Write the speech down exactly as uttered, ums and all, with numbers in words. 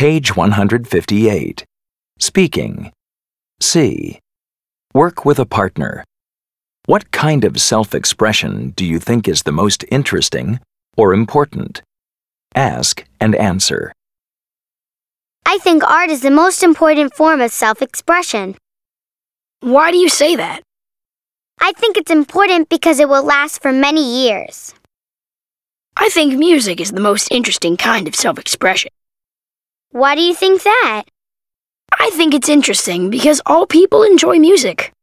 Page one hundred fifty-eight. Speaking. C. Work with a partner. What kind of self-expression do you think is the most interesting or important? Ask and answer. I think art is the most important form of self-expression. Why do you say that? I think it's important because it will last for many years. I think music is the most interesting kind of self-expression. Why do you think that? I think it's interesting because all people enjoy music.